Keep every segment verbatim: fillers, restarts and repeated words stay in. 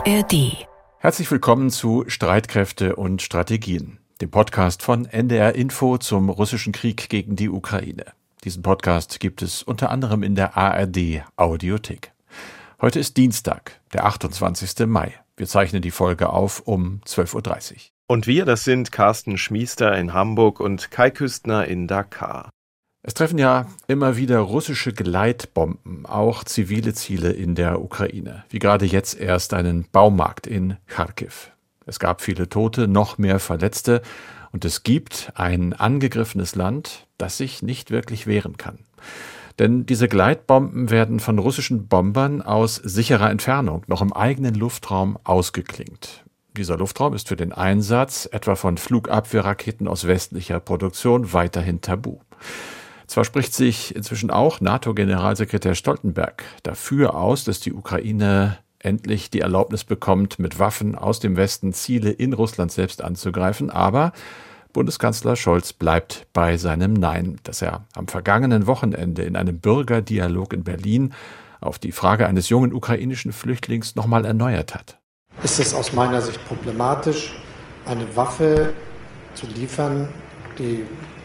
A R D. Herzlich willkommen zu Streitkräfte und Strategien, dem Podcast von N D R Info zum russischen Krieg gegen die Ukraine. Diesen Podcast gibt es unter anderem in der A R D Audiothek. Heute ist Dienstag, der achtundzwanzigster Mai. Wir zeichnen die Folge auf um zwölf Uhr dreißig. Und wir, das sind Carsten Schmiester in Hamburg und Kai Küstner in Dakar. Es treffen ja immer wieder russische Gleitbomben, auch zivile Ziele in der Ukraine, wie gerade jetzt erst einen Baumarkt in Charkiw. Es gab viele Tote, noch mehr Verletzte und es gibt ein angegriffenes Land, das sich nicht wirklich wehren kann. Denn diese Gleitbomben werden von russischen Bombern aus sicherer Entfernung noch im eigenen Luftraum ausgeklingt. Dieser Luftraum ist für den Einsatz etwa von Flugabwehrraketen aus westlicher Produktion weiterhin tabu. Zwar spricht sich inzwischen auch NATO-Generalsekretär Stoltenberg dafür aus, dass die Ukraine endlich die Erlaubnis bekommt, mit Waffen aus dem Westen Ziele in Russland selbst anzugreifen, aber Bundeskanzler Scholz bleibt bei seinem Nein, das er am vergangenen Wochenende in einem Bürgerdialog in Berlin auf die Frage eines jungen ukrainischen Flüchtlings nochmal erneuert hat. Ist es aus meiner Sicht problematisch, eine Waffe zu liefern, die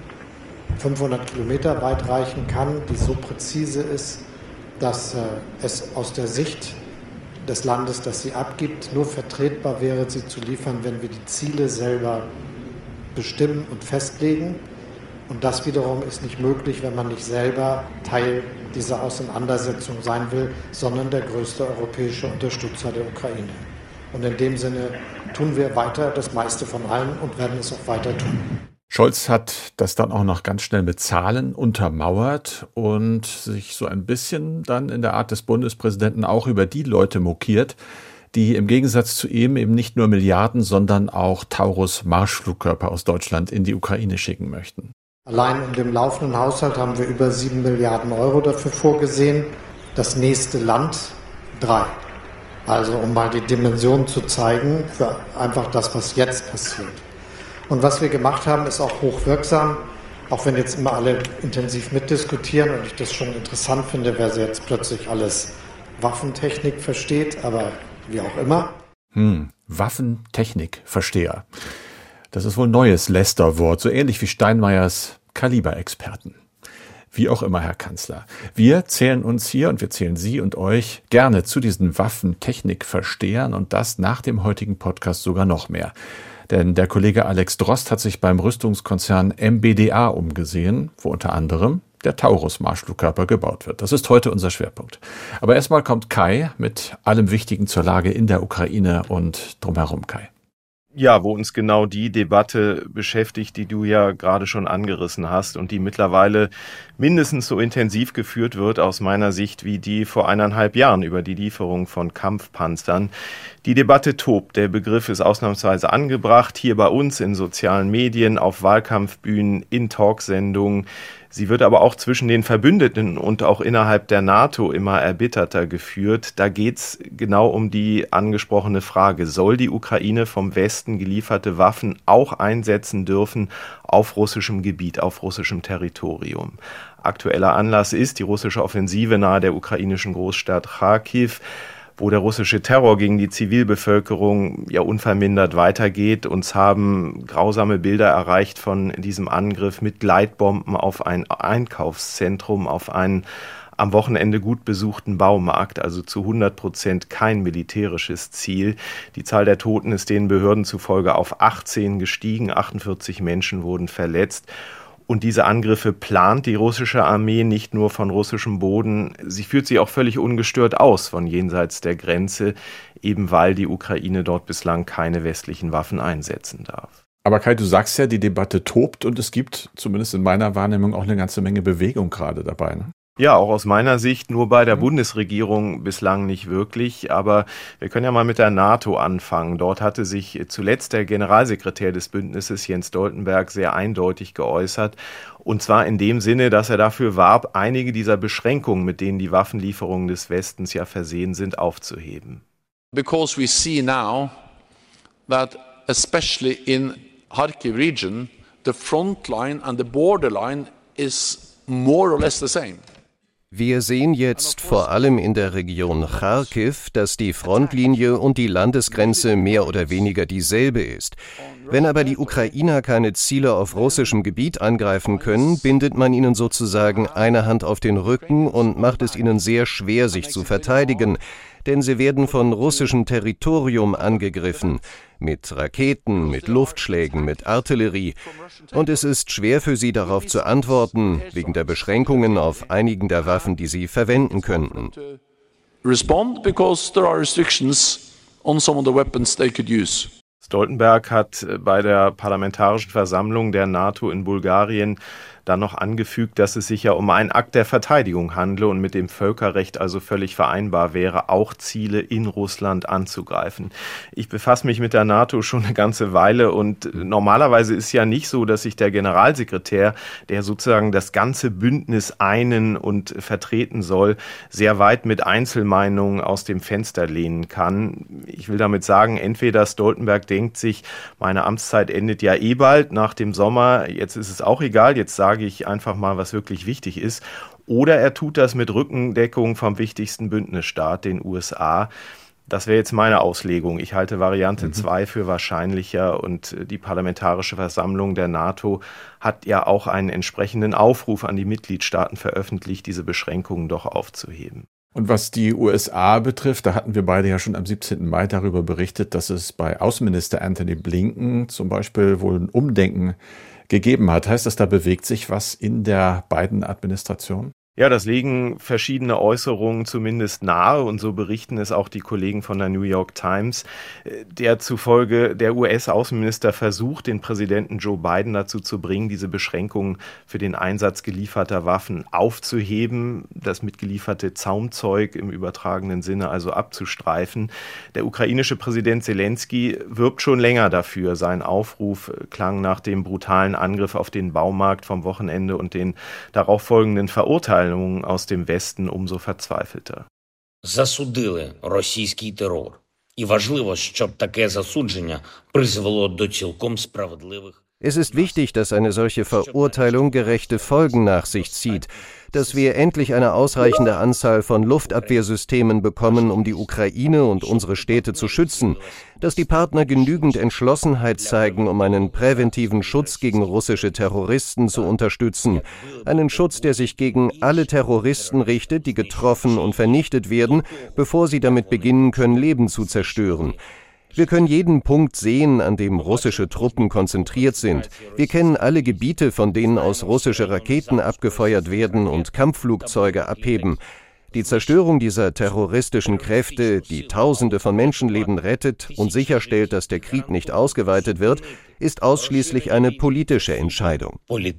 fünfhundert Kilometer weit reichen kann, die so präzise ist, dass äh, es aus der Sicht des Landes, das sie abgibt, nur vertretbar wäre, sie zu liefern, wenn wir die Ziele selber bestimmen und festlegen. Und das wiederum ist nicht möglich, wenn man nicht selber Teil dieser Auseinandersetzung sein will, sondern der größte europäische Unterstützer der Ukraine. Und in dem Sinne tun wir weiter das meiste von allen und werden es auch weiter tun. Scholz hat das dann auch noch ganz schnell mit Zahlen untermauert und sich so ein bisschen dann in der Art des Bundespräsidenten auch über die Leute mokiert, die im Gegensatz zu ihm eben nicht nur Milliarden, sondern auch Taurus-Marschflugkörper aus Deutschland in die Ukraine schicken möchten. Allein in dem laufenden Haushalt haben wir über sieben Milliarden Euro dafür vorgesehen. Das nächste Land drei. Also um mal die Dimension zu zeigen für einfach das, was jetzt passiert. Und was wir gemacht haben, ist auch hochwirksam, auch wenn jetzt immer alle intensiv mitdiskutieren und ich das schon interessant finde, wer jetzt plötzlich alles Waffentechnik versteht, aber wie auch immer. Hm, Waffentechnik-Versteher. Das ist wohl ein neues Lästerwort, so ähnlich wie Steinmeiers Kaliberexperten. Wie auch immer, Herr Kanzler. Wir zählen uns hier und wir zählen Sie und euch gerne zu diesen Waffentechnik-Verstehern und das nach dem heutigen Podcast sogar noch mehr. Denn der Kollege Alex Drost hat sich beim Rüstungskonzern M B D A umgesehen, wo unter anderem der Taurus-Marschflugkörper gebaut wird. Das ist heute unser Schwerpunkt. Aber erstmal kommt Kai mit allem Wichtigen zur Lage in der Ukraine und drumherum, Kai. Ja, wo uns genau die Debatte beschäftigt, die du ja gerade schon angerissen hast und die mittlerweile mindestens so intensiv geführt wird aus meiner Sicht wie die vor eineinhalb Jahren über die Lieferung von Kampfpanzern. Die Debatte tobt. Der Begriff ist ausnahmsweise angebracht, hier bei uns in sozialen Medien, auf Wahlkampfbühnen, in Talksendungen. Sie wird aber auch zwischen den Verbündeten und auch innerhalb der NATO immer erbitterter geführt. Da geht's genau um die angesprochene Frage, soll die Ukraine vom Westen gelieferte Waffen auch einsetzen dürfen auf russischem Gebiet, auf russischem Territorium? Aktueller Anlass ist die russische Offensive nahe der ukrainischen Großstadt Charkiw, wo der russische Terror gegen die Zivilbevölkerung ja unvermindert weitergeht. Uns haben grausame Bilder erreicht von diesem Angriff mit Gleitbomben auf ein Einkaufszentrum, auf einen am Wochenende gut besuchten Baumarkt, also zu hundert Prozent kein militärisches Ziel. Die Zahl der Toten ist den Behörden zufolge auf achtzehn gestiegen, achtundvierzig Menschen wurden verletzt. Und diese Angriffe plant die russische Armee nicht nur von russischem Boden, sie führt sie auch völlig ungestört aus von jenseits der Grenze, eben weil die Ukraine dort bislang keine westlichen Waffen einsetzen darf. Aber Kai, du sagst ja, die Debatte tobt und es gibt, zumindest in meiner Wahrnehmung, auch eine ganze Menge Bewegung gerade dabei, ne? Ja, auch aus meiner Sicht nur bei der Bundesregierung bislang nicht wirklich. Aber wir können ja mal mit der NATO anfangen. Dort hatte sich zuletzt der Generalsekretär des Bündnisses, Jens Stoltenberg, sehr eindeutig geäußert. Und zwar in dem Sinne, dass er dafür warb, einige dieser Beschränkungen, mit denen die Waffenlieferungen des Westens ja versehen sind, aufzuheben. Because we see now that especially in Kharkiv region, the front line and the borderline is more or less the same. Wir sehen jetzt vor allem in der Region Charkiw, dass die Frontlinie und die Landesgrenze mehr oder weniger dieselbe ist. Wenn aber die Ukrainer keine Ziele auf russischem Gebiet angreifen können, bindet man ihnen sozusagen eine Hand auf den Rücken und macht es ihnen sehr schwer, sich zu verteidigen. Denn sie werden von russischem Territorium angegriffen, mit Raketen, mit Luftschlägen, mit Artillerie. Und es ist schwer für sie darauf zu antworten, wegen der Beschränkungen auf einigen der Waffen, die sie verwenden könnten. Respond because there are restrictions on some of the weapons they could use. Stoltenberg hat bei der Parlamentarischen Versammlung der NATO in Bulgarien dann noch angefügt, dass es sich ja um einen Akt der Verteidigung handle und mit dem Völkerrecht also völlig vereinbar wäre, auch Ziele in Russland anzugreifen. Ich befasse mich mit der NATO schon eine ganze Weile und normalerweise ist ja nicht so, dass sich der Generalsekretär, der sozusagen das ganze Bündnis einen und vertreten soll, sehr weit mit Einzelmeinungen aus dem Fenster lehnen kann. Ich will damit sagen, entweder Stoltenberg denkt sich, meine Amtszeit endet ja eh bald nach dem Sommer, jetzt ist es auch egal, jetzt sage ich einfach mal, was wirklich wichtig ist. Oder er tut das mit Rückendeckung vom wichtigsten Bündnisstaat, den U S A. Das wäre jetzt meine Auslegung. Ich halte Variante zwei mhm. für wahrscheinlicher und die Parlamentarische Versammlung der NATO hat ja auch einen entsprechenden Aufruf an die Mitgliedstaaten veröffentlicht, diese Beschränkungen doch aufzuheben. Und was die U S A betrifft, da hatten wir beide ja schon am siebzehnten Mai darüber berichtet, dass es bei Außenminister Antony Blinken zum Beispiel wohl ein Umdenken gegeben hat. Heißt das, da bewegt sich was in der Biden-Administration? Ja, das legen verschiedene Äußerungen zumindest nahe und so berichten es auch die Kollegen von der New York Times, der zufolge der U S-Außenminister versucht, den Präsidenten Joe Biden dazu zu bringen, diese Beschränkungen für den Einsatz gelieferter Waffen aufzuheben, das mitgelieferte Zaumzeug im übertragenen Sinne also abzustreifen. Der ukrainische Präsident Zelensky wirbt schon länger dafür. Sein Aufruf klang nach dem brutalen Angriff auf den Baumarkt vom Wochenende und den darauffolgenden Verurteilungen aus dem Westen umso verzweifelter. Засудили російський терор. І важливо, щоб таке засудження призвело до цілком справедливих. Es ist wichtig, dass eine solche Verurteilung gerechte Folgen nach sich zieht, dass wir endlich eine ausreichende Anzahl von Luftabwehrsystemen bekommen, um die Ukraine und unsere Städte zu schützen, dass die Partner genügend Entschlossenheit zeigen, um einen präventiven Schutz gegen russische Terroristen zu unterstützen, einen Schutz, der sich gegen alle Terroristen richtet, die getroffen und vernichtet werden, bevor sie damit beginnen können, Leben zu zerstören. Wir können jeden Punkt sehen, an dem russische Truppen konzentriert sind. Wir kennen alle Gebiete, von denen aus russische Raketen abgefeuert werden und Kampfflugzeuge abheben. Die Zerstörung dieser terroristischen Kräfte, die Tausende von Menschenleben rettet und sicherstellt, dass der Krieg nicht ausgeweitet wird, ist ausschließlich eine politische Entscheidung.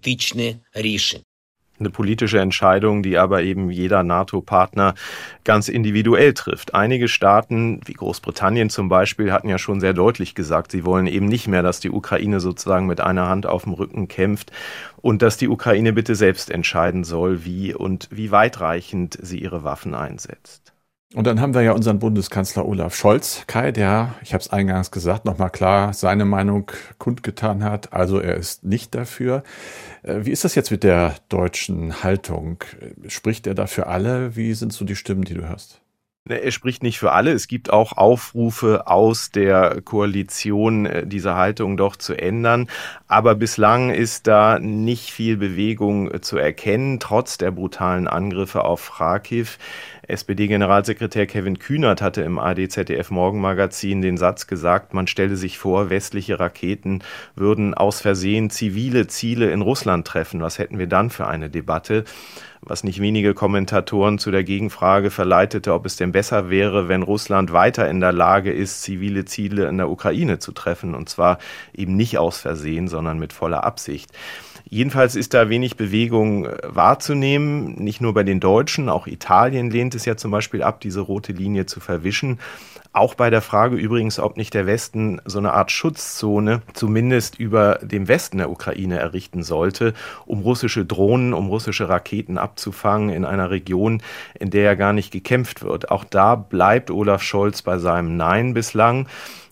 Eine politische Entscheidung, die aber eben jeder NATO-Partner ganz individuell trifft. Einige Staaten, wie Großbritannien zum Beispiel, hatten ja schon sehr deutlich gesagt, sie wollen eben nicht mehr, dass die Ukraine sozusagen mit einer Hand auf dem Rücken kämpft und dass die Ukraine bitte selbst entscheiden soll, wie und wie weitreichend sie ihre Waffen einsetzt. Und dann haben wir ja unseren Bundeskanzler Olaf Scholz, Kai, der, ich habe es eingangs gesagt, nochmal klar seine Meinung kundgetan hat. Also er ist nicht dafür. Wie ist das jetzt mit der deutschen Haltung? Spricht er da für alle? Wie sind so die Stimmen, die du hörst? Er spricht nicht für alle. Es gibt auch Aufrufe aus der Koalition, diese Haltung doch zu ändern. Aber bislang ist da nicht viel Bewegung zu erkennen, trotz der brutalen Angriffe auf Charkiw. S P D-Generalsekretär Kevin Kühnert hatte im A R D-Z D F-Morgenmagazin den Satz gesagt, man stelle sich vor, westliche Raketen würden aus Versehen zivile Ziele in Russland treffen. Was hätten wir dann für eine Debatte? Was nicht wenige Kommentatoren zu der Gegenfrage verleitete, ob es denn besser wäre, wenn Russland weiter in der Lage ist, zivile Ziele in der Ukraine zu treffen. Und zwar eben nicht aus Versehen, sondern mit voller Absicht. Jedenfalls ist da wenig Bewegung wahrzunehmen, nicht nur bei den Deutschen, auch Italien lehnt es ja zum Beispiel ab, diese rote Linie zu verwischen. Auch bei der Frage übrigens, ob nicht der Westen so eine Art Schutzzone zumindest über dem Westen der Ukraine errichten sollte, um russische Drohnen, um russische Raketen abzufangen in einer Region, in der ja gar nicht gekämpft wird. Auch da bleibt Olaf Scholz bei seinem Nein bislang.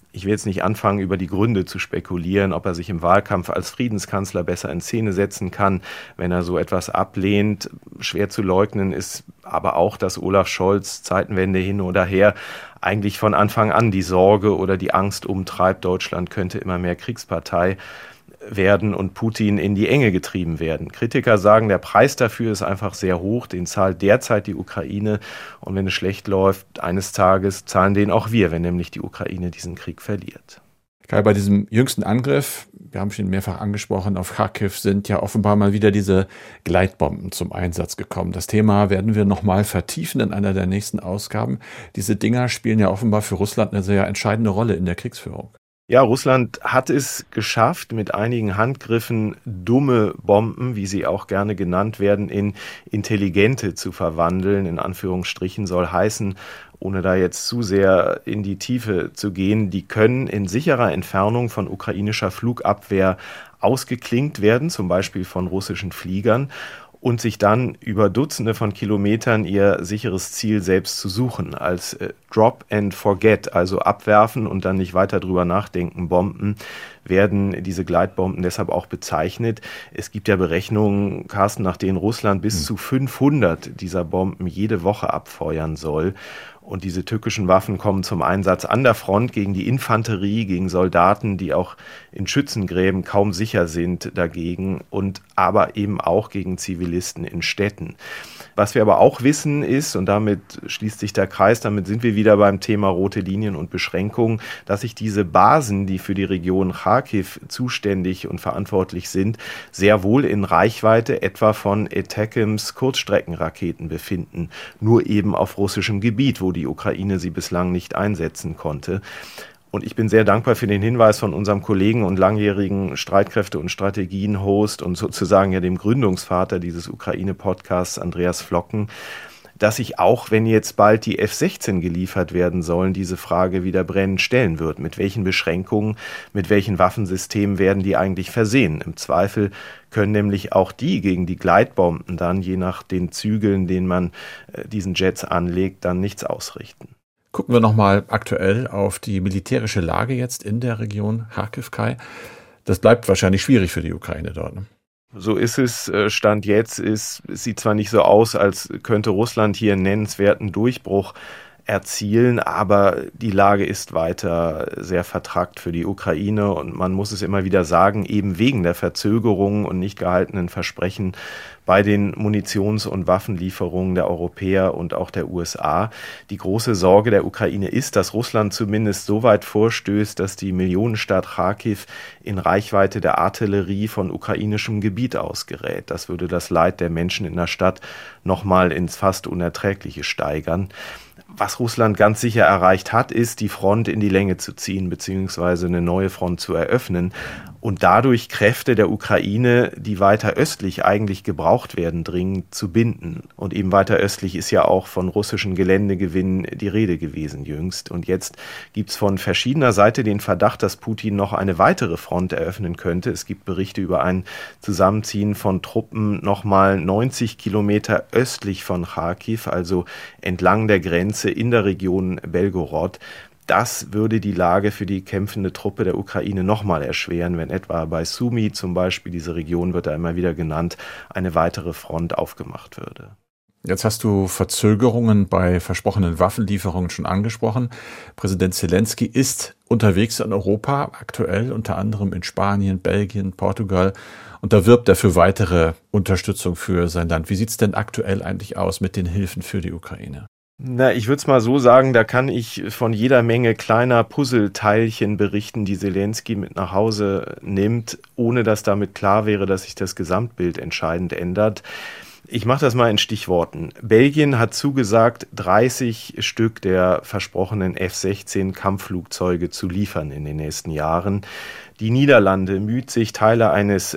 Ich will jetzt nicht anfangen, über die Gründe zu spekulieren, ob er sich im Wahlkampf als Friedenskanzler besser in Szene setzen kann, wenn er so etwas ablehnt. Schwer zu leugnen ist aber auch, dass Olaf Scholz, Zeitenwende hin oder her, eigentlich von Anfang an die Sorge oder die Angst umtreibt, Deutschland könnte immer mehr Kriegspartei werden und Putin in die Enge getrieben werden. Kritiker sagen, der Preis dafür ist einfach sehr hoch, den zahlt derzeit die Ukraine und wenn es schlecht läuft, eines Tages zahlen den auch wir, wenn nämlich die Ukraine diesen Krieg verliert. Kai, bei diesem jüngsten Angriff, wir haben schon mehrfach angesprochen, auf Charkiw sind ja offenbar mal wieder diese Gleitbomben zum Einsatz gekommen. Das Thema werden wir nochmal vertiefen in einer der nächsten Ausgaben. Diese Dinger spielen ja offenbar für Russland eine sehr entscheidende Rolle in der Kriegsführung. Ja, Russland hat es geschafft, mit einigen Handgriffen dumme Bomben, wie sie auch gerne genannt werden, in intelligente zu verwandeln. In Anführungsstrichen soll heißen, ohne da jetzt zu sehr in die Tiefe zu gehen, die können in sicherer Entfernung von ukrainischer Flugabwehr ausgeklinkt werden, zum Beispiel von russischen Fliegern, und sich dann über Dutzende von Kilometern ihr sicheres Ziel selbst zu suchen. Als äh, Drop and Forget, also abwerfen und dann nicht weiter drüber nachdenken, Bomben, werden diese Gleitbomben deshalb auch bezeichnet. Es gibt ja Berechnungen, Carsten, nach denen Russland bis zu fünfhundert dieser Bomben jede Woche abfeuern soll. Und diese tückischen Waffen kommen zum Einsatz an der Front gegen die Infanterie, gegen Soldaten, die auch in Schützengräben kaum sicher sind dagegen und aber eben auch gegen Zivilisten in Städten. Was wir aber auch wissen ist, und damit schließt sich der Kreis, damit sind wir wieder beim Thema rote Linien und Beschränkungen, dass sich diese Basen, die für die Region Charkiw zuständig und verantwortlich sind, sehr wohl in Reichweite etwa von Atackams Kurzstreckenraketen befinden, nur eben auf russischem Gebiet, wo die Ukraine sie bislang nicht einsetzen konnte. Und ich bin sehr dankbar für den Hinweis von unserem Kollegen und langjährigen Streitkräfte- und Strategien-Host und sozusagen ja dem Gründungsvater dieses Ukraine-Podcasts, Andreas Flocken, dass sich auch, wenn jetzt bald die F sechzehn geliefert werden sollen, diese Frage wieder brennend stellen wird. Mit welchen Beschränkungen, mit welchen Waffensystemen werden die eigentlich versehen? Im Zweifel können nämlich auch die gegen die Gleitbomben dann, je nach den Zügeln, denen man äh, diesen Jets anlegt, dann nichts ausrichten. Gucken wir nochmal aktuell auf die militärische Lage jetzt in der Region Charkiw, Kai. Das bleibt wahrscheinlich schwierig für die Ukraine dort, ne? So ist es. Stand jetzt ist, es sieht zwar nicht so aus, als könnte Russland hier einen nennenswerten Durchbruch erzielen, aber die Lage ist weiter sehr vertrackt für die Ukraine und man muss es immer wieder sagen, eben wegen der Verzögerungen und nicht gehaltenen Versprechen bei den Munitions- und Waffenlieferungen der Europäer und auch der U S A. Die große Sorge der Ukraine ist, dass Russland zumindest so weit vorstößt, dass die Millionenstadt Charkiw in Reichweite der Artillerie von ukrainischem Gebiet ausgerät. Das würde das Leid der Menschen in der Stadt nochmal ins fast Unerträgliche steigern. Was Russland ganz sicher erreicht hat, ist, die Front in die Länge zu ziehen bzw. eine neue Front zu eröffnen und dadurch Kräfte der Ukraine, die weiter östlich eigentlich gebraucht werden, dringend zu binden. Und eben weiter östlich ist ja auch von russischen Geländegewinnen die Rede gewesen jüngst. Und jetzt gibt es von verschiedener Seite den Verdacht, dass Putin noch eine weitere Front eröffnen könnte. Es gibt Berichte über ein Zusammenziehen von Truppen nochmal neunzig Kilometer östlich von Charkiw, also entlang der Grenze in der Region Belgorod. Das würde die Lage für die kämpfende Truppe der Ukraine nochmal erschweren, wenn etwa bei Sumy zum Beispiel, diese Region wird da immer wieder genannt, eine weitere Front aufgemacht würde. Jetzt hast du Verzögerungen bei versprochenen Waffenlieferungen schon angesprochen. Präsident Zelensky ist unterwegs in Europa, aktuell unter anderem in Spanien, Belgien, Portugal. Und da wirbt er für weitere Unterstützung für sein Land. Wie sieht es denn aktuell eigentlich aus mit den Hilfen für die Ukraine? Na, ich würde es mal so sagen, da kann ich von jeder Menge kleiner Puzzleteilchen berichten, die Zelensky mit nach Hause nimmt, ohne dass damit klar wäre, dass sich das Gesamtbild entscheidend ändert. Ich mache das mal in Stichworten. Belgien hat zugesagt, dreißig Stück der versprochenen F sechzehn Kampfflugzeuge zu liefern in den nächsten Jahren. Die Niederlande müht sich, Teile eines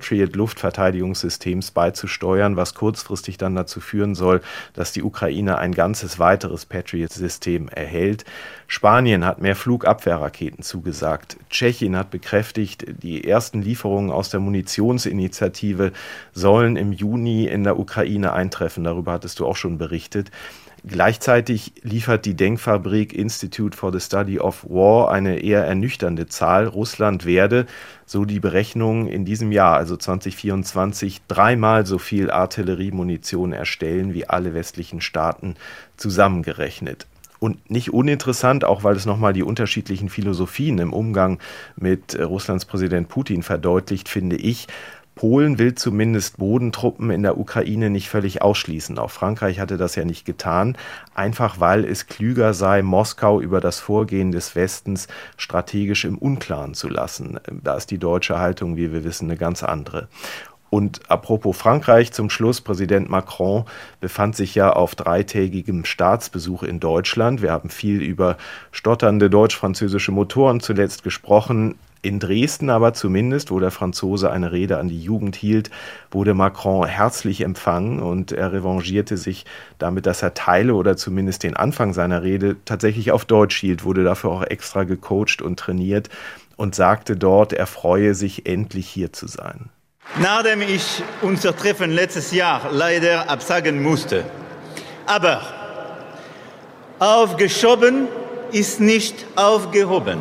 Patriot-Luftverteidigungssystems beizusteuern, was kurzfristig dann dazu führen soll, dass die Ukraine ein ganzes weiteres Patriot-System erhält. Spanien hat mehr Flugabwehrraketen zugesagt. Tschechien hat bekräftigt, die ersten Lieferungen aus der Munitionsinitiative sollen im Juni in der Ukraine eintreffen. Darüber hattest du auch schon berichtet. Gleichzeitig liefert die Denkfabrik Institute for the Study of War eine eher ernüchternde Zahl. Russland werde, so die Berechnungen, in diesem Jahr, also zwanzig vierundzwanzig, dreimal so viel Artilleriemunition erstellen wie alle westlichen Staaten zusammengerechnet. Und nicht uninteressant, auch weil es nochmal die unterschiedlichen Philosophien im Umgang mit Russlands Präsident Putin verdeutlicht, finde ich, Polen will zumindest Bodentruppen in der Ukraine nicht völlig ausschließen. Auch Frankreich hatte das ja nicht getan, einfach weil es klüger sei, Moskau über das Vorgehen des Westens strategisch im Unklaren zu lassen. Da ist die deutsche Haltung, wie wir wissen, eine ganz andere. Und apropos Frankreich, zum Schluss, Präsident Macron befand sich ja auf dreitägigem Staatsbesuch in Deutschland. Wir haben viel über stotternde deutsch-französische Motoren zuletzt gesprochen. In Dresden aber zumindest, wo der Franzose eine Rede an die Jugend hielt, wurde Macron herzlich empfangen und er revanchierte sich damit, dass er Teile oder zumindest den Anfang seiner Rede tatsächlich auf Deutsch hielt, wurde dafür auch extra gecoacht und trainiert und sagte dort, er freue sich, endlich hier zu sein. Nachdem ich unser Treffen letztes Jahr leider absagen musste. Aber aufgeschoben ist nicht aufgehoben.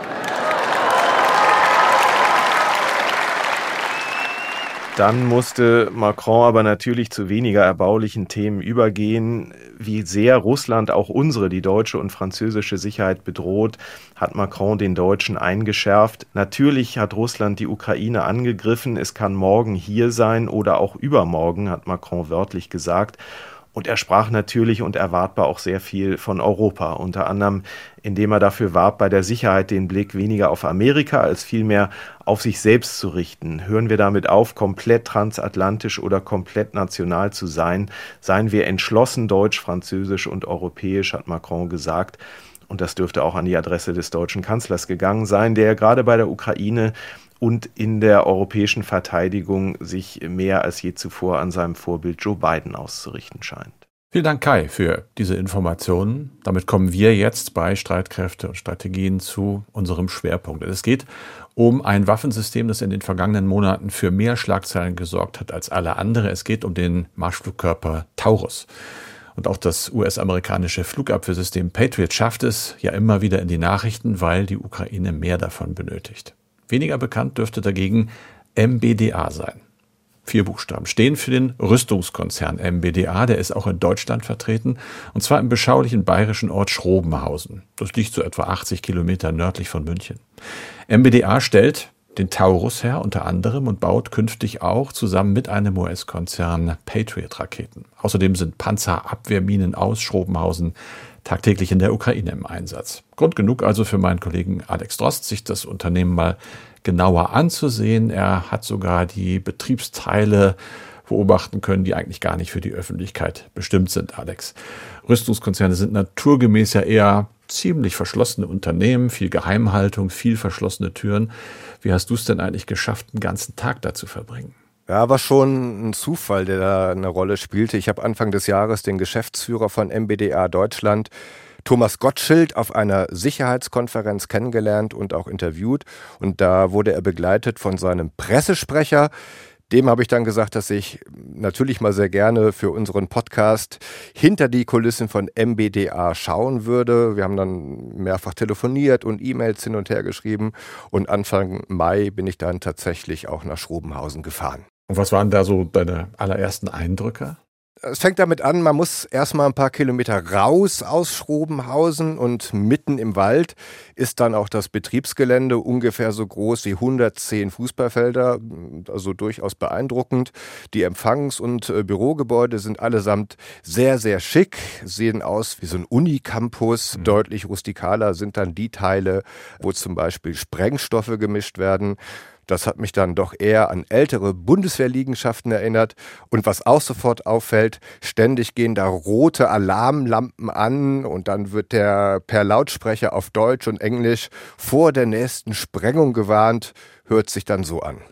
Dann musste Macron aber natürlich zu weniger erbaulichen Themen übergehen. Wie sehr Russland auch unsere, die deutsche und französische Sicherheit bedroht, hat Macron den Deutschen eingeschärft. Natürlich hat Russland die Ukraine angegriffen. Es kann morgen hier sein oder auch übermorgen, hat Macron wörtlich gesagt. Und er sprach natürlich und erwartbar auch sehr viel von Europa, unter anderem indem er dafür warb, bei der Sicherheit den Blick weniger auf Amerika als vielmehr auf sich selbst zu richten. Hören wir damit auf, komplett transatlantisch oder komplett national zu sein. Seien wir entschlossen deutsch, französisch und europäisch, hat Macron gesagt. Und das dürfte auch an die Adresse des deutschen Kanzlers gegangen sein, der gerade bei der Ukraine und in der europäischen Verteidigung sich mehr als je zuvor an seinem Vorbild Joe Biden auszurichten scheint. Vielen Dank, Kai, für diese Informationen. Damit kommen wir jetzt bei Streitkräfte und Strategien zu unserem Schwerpunkt. Es geht um ein Waffensystem, das in den vergangenen Monaten für mehr Schlagzeilen gesorgt hat als alle andere. Es geht um den Marschflugkörper Taurus. Und auch das U S-amerikanische Flugabwehrsystem Patriot schafft es ja immer wieder in die Nachrichten, weil die Ukraine mehr davon benötigt. Weniger bekannt dürfte dagegen M B D A sein. Vier Buchstaben stehen für den Rüstungskonzern M B D A, der ist auch in Deutschland vertreten, und zwar im beschaulichen bayerischen Ort Schrobenhausen. Das liegt so etwa achtzig Kilometer nördlich von München. M B D A stellt den Taurus her unter anderem und baut künftig auch zusammen mit einem U S-Konzern Patriot-Raketen. Außerdem sind Panzerabwehrminen aus Schrobenhausen tagtäglich in der Ukraine im Einsatz. Grund genug also für meinen Kollegen Alex Drost, sich das Unternehmen mal genauer anzusehen. Er hat sogar die Betriebsteile beobachten können, die eigentlich gar nicht für die Öffentlichkeit bestimmt sind, Alex. Rüstungskonzerne sind naturgemäß ja eher ziemlich verschlossene Unternehmen, viel Geheimhaltung, viel verschlossene Türen. Wie hast du es denn eigentlich geschafft, einen ganzen Tag da zu verbringen? Ja, war schon ein Zufall, der da eine Rolle spielte. Ich habe Anfang des Jahres den Geschäftsführer von M B D A Deutschland, Thomas Gottschild, auf einer Sicherheitskonferenz kennengelernt und auch interviewt. Und da wurde er begleitet von seinem Pressesprecher. Dem habe ich dann gesagt, dass ich natürlich mal sehr gerne für unseren Podcast hinter die Kulissen von M B D A schauen würde. Wir haben dann mehrfach telefoniert und E-Mails hin und her geschrieben. Und Anfang Mai bin ich dann tatsächlich auch nach Schrobenhausen gefahren. Und was waren da so deine allerersten Eindrücke? Es fängt damit an, man muss erstmal ein paar Kilometer raus aus Schrobenhausen und mitten im Wald ist dann auch das Betriebsgelände ungefähr so groß wie hundertzehn Fußballfelder, also durchaus beeindruckend. Die Empfangs- und Bürogebäude sind allesamt sehr, sehr schick, sehen aus wie so ein Unicampus. Mhm. Deutlich rustikaler sind dann die Teile, wo zum Beispiel Sprengstoffe gemischt werden. Das hat mich dann doch eher an ältere Bundeswehrliegenschaften erinnert. Und was auch sofort auffällt, ständig gehen da rote Alarmlampen an und dann wird der per Lautsprecher auf Deutsch und Englisch vor der nächsten Sprengung gewarnt. Hört sich dann so an.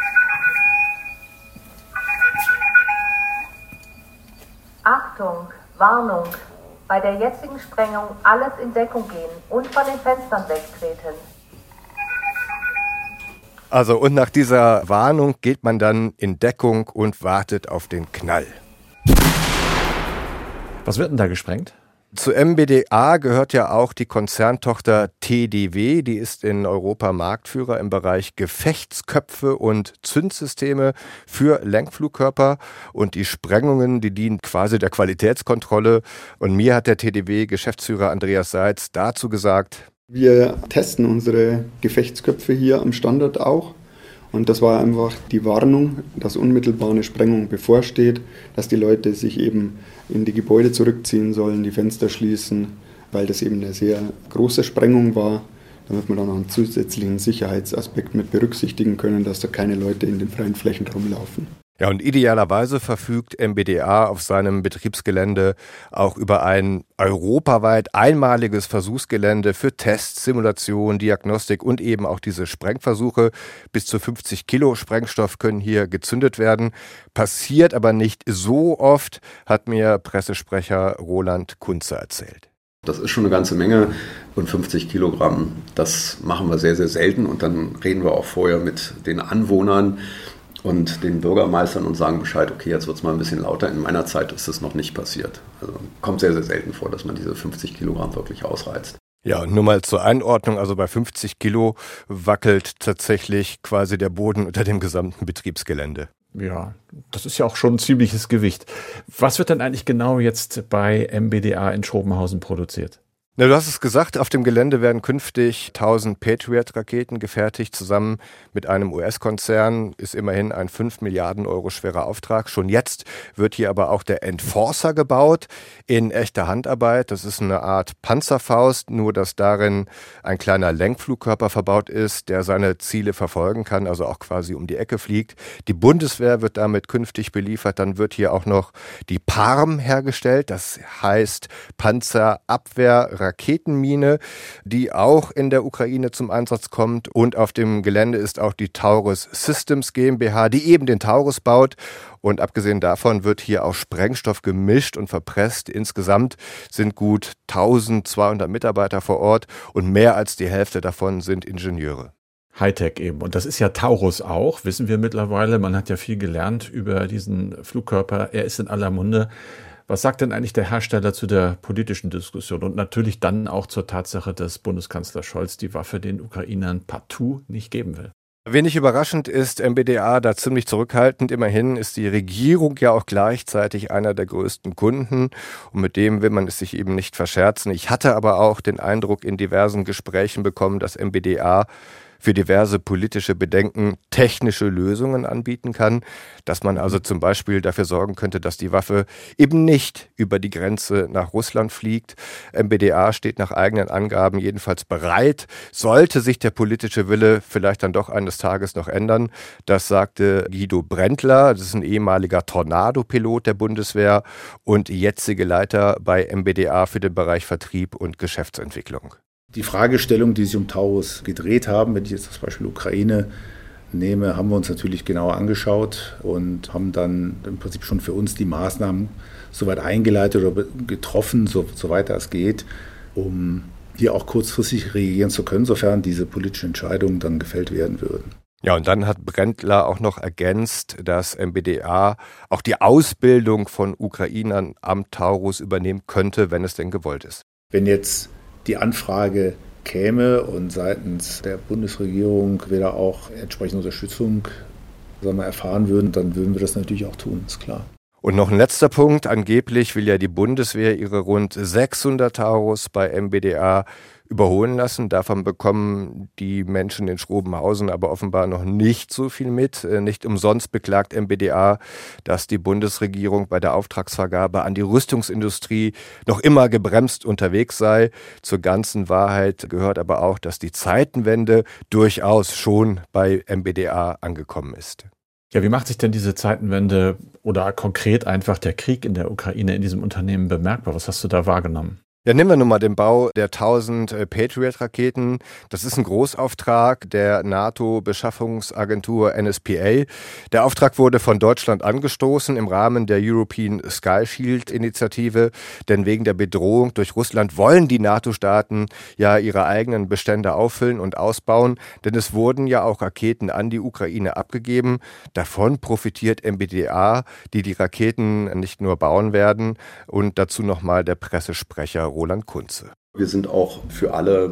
Achtung, Warnung. Bei der jetzigen Sprengung alles in Deckung gehen und von den Fenstern wegtreten. Also und nach dieser Warnung geht man dann in Deckung und wartet auf den Knall. Was wird denn da gesprengt? Zu M B D A gehört ja auch die Konzerntochter T D W, die ist in Europa Marktführer im Bereich Gefechtsköpfe und Zündsysteme für Lenkflugkörper, und die Sprengungen, die dienen quasi der Qualitätskontrolle, und mir hat der T D W-Geschäftsführer Andreas Seitz dazu gesagt: Wir testen unsere Gefechtsköpfe hier am Standort auch. Und das war einfach die Warnung, dass unmittelbar eine Sprengung bevorsteht, dass die Leute sich eben in die Gebäude zurückziehen sollen, die Fenster schließen, weil das eben eine sehr große Sprengung war, damit wir dann noch einen zusätzlichen Sicherheitsaspekt mit berücksichtigen können, dass da keine Leute in den freien Flächen rumlaufen. Ja, und idealerweise verfügt M B D A auf seinem Betriebsgelände auch über ein europaweit einmaliges Versuchsgelände für Tests, Simulation, Diagnostik und eben auch diese Sprengversuche. Bis zu fünfzig Kilo Sprengstoff können hier gezündet werden. Passiert aber nicht so oft, hat mir Pressesprecher Roland Kunze erzählt. Das ist schon eine ganze Menge, und fünfzig Kilogramm, das machen wir sehr, sehr selten, und dann reden wir auch vorher mit den Anwohnern und den Bürgermeistern und sagen Bescheid, okay, jetzt wird es mal ein bisschen lauter. In meiner Zeit ist das noch nicht passiert. Also kommt sehr, sehr selten vor, dass man diese fünfzig Kilogramm wirklich ausreizt. Ja, und nur mal zur Einordnung, also bei fünfzig Kilo wackelt tatsächlich quasi der Boden unter dem gesamten Betriebsgelände. Ja, das ist ja auch schon ein ziemliches Gewicht. Was wird denn eigentlich genau jetzt bei M B D A in Schrobenhausen produziert? Na, du hast es gesagt, auf dem Gelände werden künftig tausend Patriot-Raketen gefertigt, zusammen mit einem U S-Konzern. Ist immerhin ein fünf Milliarden Euro schwerer Auftrag. Schon jetzt wird hier aber auch der Enforcer gebaut, in echter Handarbeit. Das ist eine Art Panzerfaust, nur dass darin ein kleiner Lenkflugkörper verbaut ist, der seine Ziele verfolgen kann, also auch quasi um die Ecke fliegt. Die Bundeswehr wird damit künftig beliefert. Dann wird hier auch noch die PARM hergestellt, das heißt Panzerabwehr Raketenmine, die auch in der Ukraine zum Einsatz kommt. Und auf dem Gelände ist auch die Taurus Systems GmbH, die eben den Taurus baut. Und abgesehen davon wird hier auch Sprengstoff gemischt und verpresst. Insgesamt sind gut eintausendzweihundert Mitarbeiter vor Ort, und mehr als die Hälfte davon sind Ingenieure. Hightech eben. Und das ist ja Taurus auch, wissen wir mittlerweile. Man hat ja viel gelernt über diesen Flugkörper. Er ist in aller Munde. Was sagt denn eigentlich der Hersteller zu der politischen Diskussion und natürlich dann auch zur Tatsache, dass Bundeskanzler Scholz die Waffe den Ukrainern partout nicht geben will? Wenig überraschend ist M B D A da ziemlich zurückhaltend. Immerhin ist die Regierung ja auch gleichzeitig einer der größten Kunden, und mit dem will man es sich eben nicht verscherzen. Ich hatte aber auch den Eindruck in diversen Gesprächen bekommen, dass M B D A für diverse politische Bedenken technische Lösungen anbieten kann, dass man also zum Beispiel dafür sorgen könnte, dass die Waffe eben nicht über die Grenze nach Russland fliegt. M B D A steht nach eigenen Angaben jedenfalls bereit, sollte sich der politische Wille vielleicht dann doch eines Tages noch ändern. Das sagte Guido Brendler, das ist ein ehemaliger Tornado-Pilot der Bundeswehr und jetzige Leiter bei M B D A für den Bereich Vertrieb und Geschäftsentwicklung. Die Fragestellung, die sich um Taurus gedreht haben, wenn ich jetzt das Beispiel Ukraine nehme, haben wir uns natürlich genauer angeschaut und haben dann im Prinzip schon für uns die Maßnahmen soweit eingeleitet oder getroffen, so, soweit das geht, um hier auch kurzfristig reagieren zu können, sofern diese politischen Entscheidungen dann gefällt werden würden. Ja, und dann hat Brendler auch noch ergänzt, dass M B D A auch die Ausbildung von Ukrainern am Taurus übernehmen könnte, wenn es denn gewollt ist. Wenn jetzt die Anfrage käme und seitens der Bundesregierung wir da auch entsprechende Unterstützung sagen wir, erfahren würden, dann würden wir das natürlich auch tun, ist klar. Und noch ein letzter Punkt. Angeblich will ja die Bundeswehr ihre rund sechshundert Taurus bei M B D A überholen lassen. Davon bekommen die Menschen in Schrobenhausen aber offenbar noch nicht so viel mit. Nicht umsonst beklagt M B D A, dass die Bundesregierung bei der Auftragsvergabe an die Rüstungsindustrie noch immer gebremst unterwegs sei. Zur ganzen Wahrheit gehört aber auch, dass die Zeitenwende durchaus schon bei M B D A angekommen ist. Ja, wie macht sich denn diese Zeitenwende oder konkret einfach der Krieg in der Ukraine in diesem Unternehmen bemerkbar? Was hast du da wahrgenommen? Ja, nehmen wir nun mal den Bau der tausend äh, Patriot-Raketen. Das ist ein Großauftrag der NATO-Beschaffungsagentur N S P A. Der Auftrag wurde von Deutschland angestoßen im Rahmen der European Sky Shield-Initiative. Denn wegen der Bedrohung durch Russland wollen die NATO-Staaten ja ihre eigenen Bestände auffüllen und ausbauen. Denn es wurden ja auch Raketen an die Ukraine abgegeben. Davon profitiert M B D A, die die Raketen nicht nur bauen werden. Und dazu nochmal der Pressesprecher Roland Kunze. Wir sind auch für alle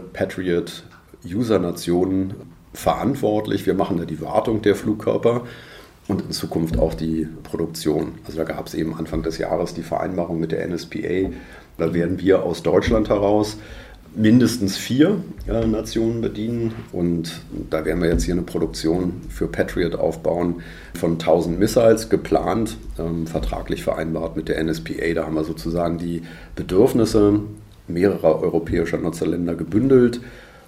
Patriot-User-Nationen verantwortlich. Wir machen da die Wartung der Flugkörper und in Zukunft auch die Produktion. Also da gab es eben Anfang des Jahres die Vereinbarung mit der N S P A. Da werden wir aus Deutschland heraus mindestens vier äh, Nationen bedienen und da werden wir jetzt hier eine Produktion für Patriot aufbauen von tausend Missiles geplant, ähm, vertraglich vereinbart mit der N S P A. Da haben wir sozusagen die Bedürfnisse mehrerer europäischer Nutzerländer gebündelt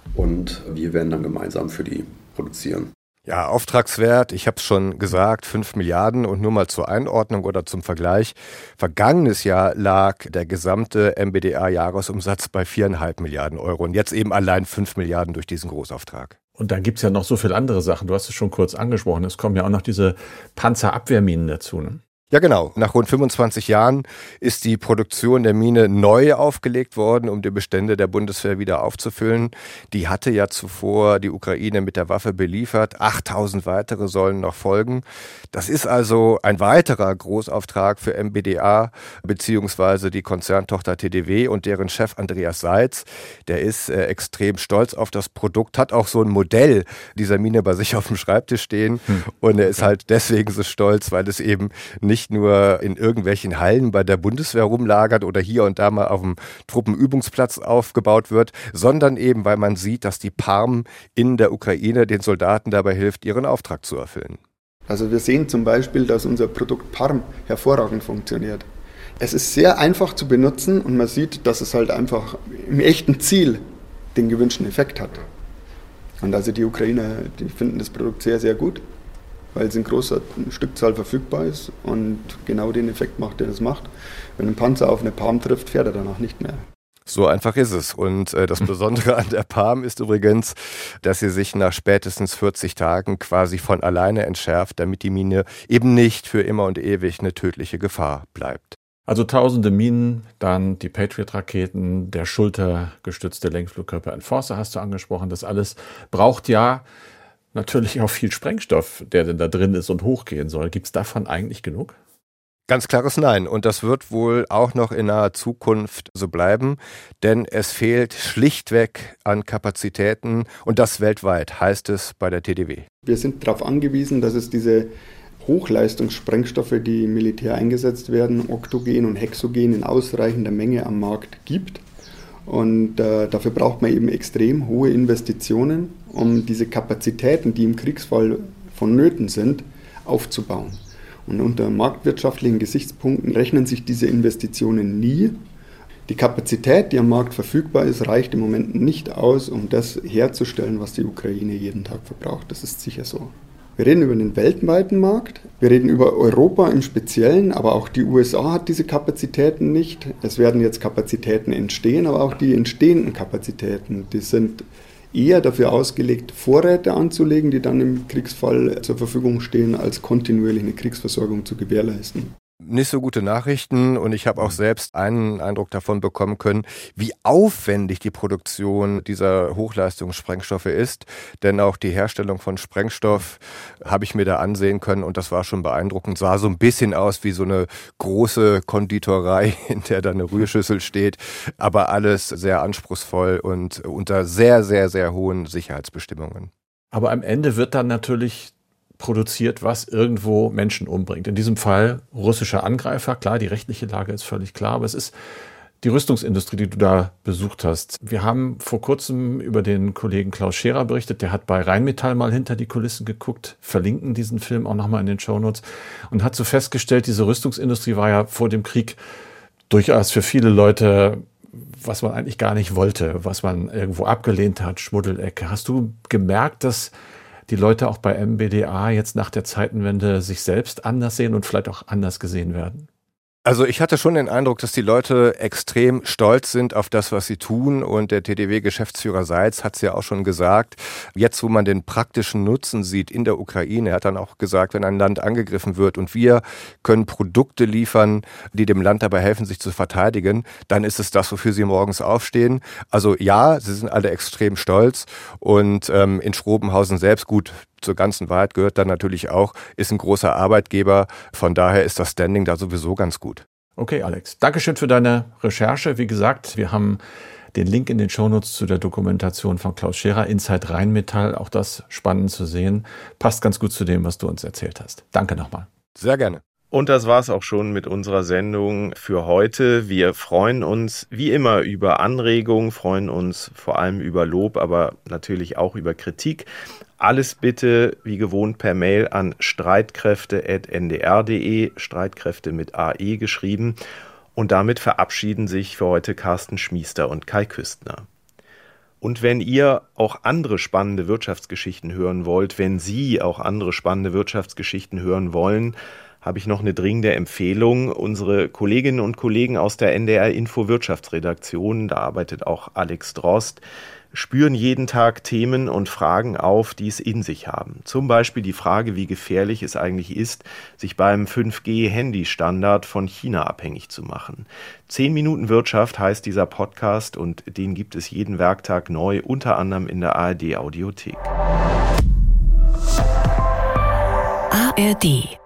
und wir werden dann gemeinsam für die produzieren. Ja, Auftragswert, ich habe es schon gesagt, fünf Milliarden und nur mal zur Einordnung oder zum Vergleich. Vergangenes Jahr lag der gesamte M B D A-Jahresumsatz bei viereinhalb Milliarden Euro und jetzt eben allein fünf Milliarden durch diesen Großauftrag. Und dann gibt es ja noch so viele andere Sachen. Du hast es schon kurz angesprochen. Es kommen ja auch noch diese Panzerabwehrminen dazu, ne? Ja, genau. Nach rund fünfundzwanzig Jahren ist die Produktion der Mine neu aufgelegt worden, um die Bestände der Bundeswehr wieder aufzufüllen. Die hatte ja zuvor die Ukraine mit der Waffe beliefert. achttausend weitere sollen noch folgen. Das ist also ein weiterer Großauftrag für M B D A beziehungsweise die Konzerntochter T D W und deren Chef Andreas Seitz. Der ist äh, extrem stolz auf das Produkt, hat auch so ein Modell dieser Mine bei sich auf dem Schreibtisch stehen. Hm. Und er ist halt deswegen so stolz, weil es eben nicht nicht nur in irgendwelchen Hallen bei der Bundeswehr rumlagert oder hier und da mal auf dem Truppenübungsplatz aufgebaut wird, sondern eben, weil man sieht, dass die Parm in der Ukraine den Soldaten dabei hilft, ihren Auftrag zu erfüllen. Also wir sehen zum Beispiel, dass unser Produkt Parm hervorragend funktioniert. Es ist sehr einfach zu benutzen und man sieht, dass es halt einfach im echten Ziel den gewünschten Effekt hat. Und also die Ukrainer, die finden das Produkt sehr, sehr gut, weil es in großer Stückzahl verfügbar ist und genau den Effekt macht, der das macht. Wenn ein Panzer auf eine Parm trifft, fährt er danach nicht mehr. So einfach ist es. Und äh, das Besondere an der Parm ist übrigens, dass sie sich nach spätestens vierzig Tagen quasi von alleine entschärft, damit die Mine eben nicht für immer und ewig eine tödliche Gefahr bleibt. Also tausende Minen, dann die Patriot-Raketen, der schultergestützte Lenkflugkörper Enforcer hast du angesprochen. Das alles braucht ja natürlich auch viel Sprengstoff, der denn da drin ist und hochgehen soll. Gibt es davon eigentlich genug? Ganz klares Nein. Und das wird wohl auch noch in naher Zukunft so bleiben, denn es fehlt schlichtweg an Kapazitäten und das weltweit, heißt es bei der T D W. Wir sind darauf angewiesen, dass es diese Hochleistungssprengstoffe, die im Militär eingesetzt werden, Oktogen und Hexogen in ausreichender Menge am Markt gibt. Und äh, dafür braucht man eben extrem hohe Investitionen, um diese Kapazitäten, die im Kriegsfall vonnöten sind, aufzubauen. Und unter marktwirtschaftlichen Gesichtspunkten rechnen sich diese Investitionen nie. Die Kapazität, die am Markt verfügbar ist, reicht im Moment nicht aus, um das herzustellen, was die Ukraine jeden Tag verbraucht. Das ist sicher so. Wir reden über den weltweiten Markt, wir reden über Europa im Speziellen, aber auch die U S A hat diese Kapazitäten nicht. Es werden jetzt Kapazitäten entstehen, aber auch die entstehenden Kapazitäten, die sind eher dafür ausgelegt, Vorräte anzulegen, die dann im Kriegsfall zur Verfügung stehen, als kontinuierlich eine Kriegsversorgung zu gewährleisten. Nicht so gute Nachrichten und ich habe auch selbst einen Eindruck davon bekommen können, wie aufwendig die Produktion dieser Hochleistungssprengstoffe ist, denn auch die Herstellung von Sprengstoff habe ich mir da ansehen können und das war schon beeindruckend, sah so ein bisschen aus wie so eine große Konditorei, in der da eine Rührschüssel steht, aber alles sehr anspruchsvoll und unter sehr, sehr, sehr hohen Sicherheitsbestimmungen. Aber am Ende wird dann natürlich produziert, was irgendwo Menschen umbringt. In diesem Fall russischer Angreifer. Klar, die rechtliche Lage ist völlig klar, aber es ist die Rüstungsindustrie, die du da besucht hast. Wir haben vor kurzem über den Kollegen Klaus Scherer berichtet, der hat bei Rheinmetall mal hinter die Kulissen geguckt, verlinken diesen Film auch nochmal in den Shownotes und hat so festgestellt, diese Rüstungsindustrie war ja vor dem Krieg durchaus für viele Leute, was man eigentlich gar nicht wollte, was man irgendwo abgelehnt hat, Schmuddelecke. Hast du gemerkt, dass die Leute auch bei M B D A jetzt nach der Zeitenwende sich selbst anders sehen und vielleicht auch anders gesehen werden? Also ich hatte schon den Eindruck, dass die Leute extrem stolz sind auf das, was sie tun. Und der T D W-Geschäftsführer Seitz hat es ja auch schon gesagt, jetzt wo man den praktischen Nutzen sieht in der Ukraine, er hat dann auch gesagt, wenn ein Land angegriffen wird und wir können Produkte liefern, die dem Land dabei helfen, sich zu verteidigen, dann ist es das, wofür sie morgens aufstehen. Also ja, sie sind alle extrem stolz. Und ähm, in Schrobenhausen selbst, gut, zur ganzen Wahrheit gehört dann natürlich auch, ist ein großer Arbeitgeber. Von daher ist das Standing da sowieso ganz gut. Okay, Alex. Dankeschön für deine Recherche. Wie gesagt, wir haben den Link in den Shownotes zu der Dokumentation von Klaus Scherer, Inside Rheinmetall. Auch das spannend zu sehen. Passt ganz gut zu dem, was du uns erzählt hast. Danke nochmal. Sehr gerne. Und das war's auch schon mit unserer Sendung für heute. Wir freuen uns wie immer über Anregungen, freuen uns vor allem über Lob, aber natürlich auch über Kritik. Alles bitte wie gewohnt per Mail an streitkräfte at n d r punkt d e, Streitkräfte mit A E geschrieben. Und damit verabschieden sich für heute Carsten Schmiester und Kai Küstner. Und wenn ihr auch andere spannende Wirtschaftsgeschichten hören wollt, wenn Sie auch andere spannende Wirtschaftsgeschichten hören wollen, habe ich noch eine dringende Empfehlung. Unsere Kolleginnen und Kollegen aus der N D R Info Wirtschaftsredaktion, da arbeitet auch Alex Drost, spüren jeden Tag Themen und Fragen auf, die es in sich haben. Zum Beispiel die Frage, wie gefährlich es eigentlich ist, sich beim fünf G Handy-Standard von China abhängig zu machen. Zehn Minuten Wirtschaft heißt dieser Podcast und den gibt es jeden Werktag neu, unter anderem in der A R D Audiothek. A R D